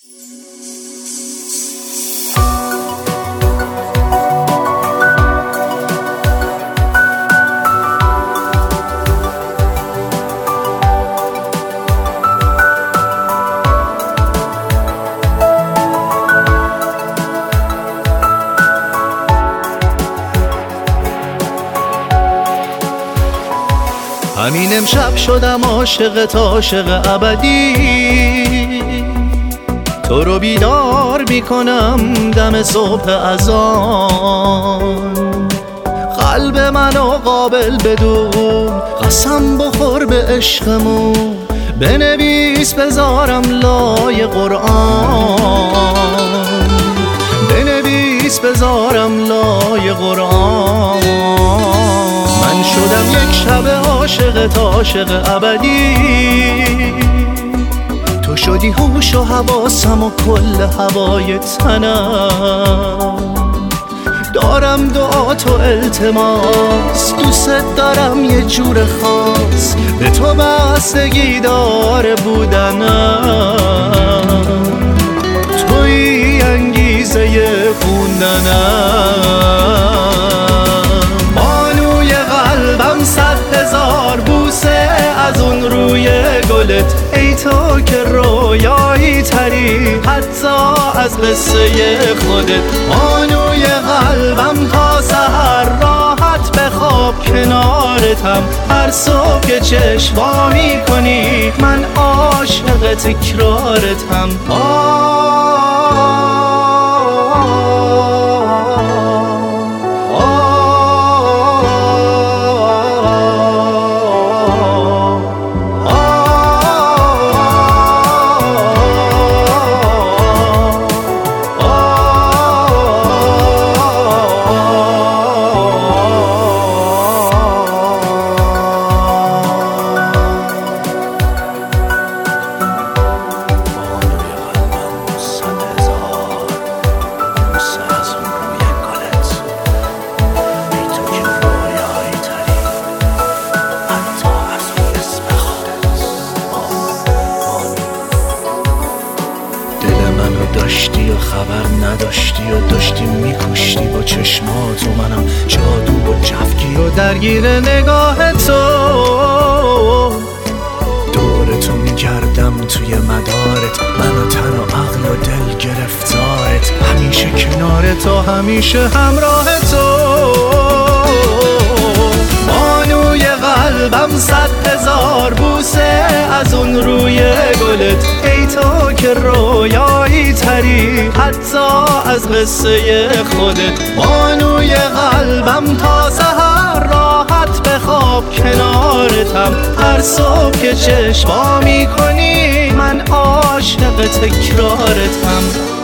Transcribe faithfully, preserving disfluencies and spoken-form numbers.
همین امشب شدم عاشقت عاشق ابدی، تو رو بیدار میکنم دم صبح اذان. قلب منو قابل بدون قسم بخور به عشقمون، بنویس بذارم لای قرآن، بنویس بذارم لای قرآن. من شدم یک شب عاشقت عاشق ابدی، تو شدی هوش و حواسم و کل هوای تنم. دارم دعات و التماس، دوست دارم یه جور خاص، به تو بستگی داره بودنم، توی انگیزه خوندنم. بانوی قلبم صد هزار بوسه از اون روی گلت، ای تو که رویایی تری حتی از قصه خودت. بانوی قلبم تا سحر راحت بخواب کنارتم، هر صبح که چشم وا می‌کنی من عاشق تکرارتم. داشتی و خبر نداشتی و داشتی میکشتی با چشمات و منم جادو و جفگیر و درگیر نگاه تو. دور تو میگردم توی مدارت، من و تن و عقل و دل گرفتارت، همیشه کنار تو همیشه همراه تو. بانوی قلبم صد هزار بوسه از اون روی گلت، ای تو که رویایی تری حتی از قصه خودت. بانوی قلبم تا سحر راحت بخواب کنارتم، هر صبح که چشم وا میکنی من عاشق تکرارتم.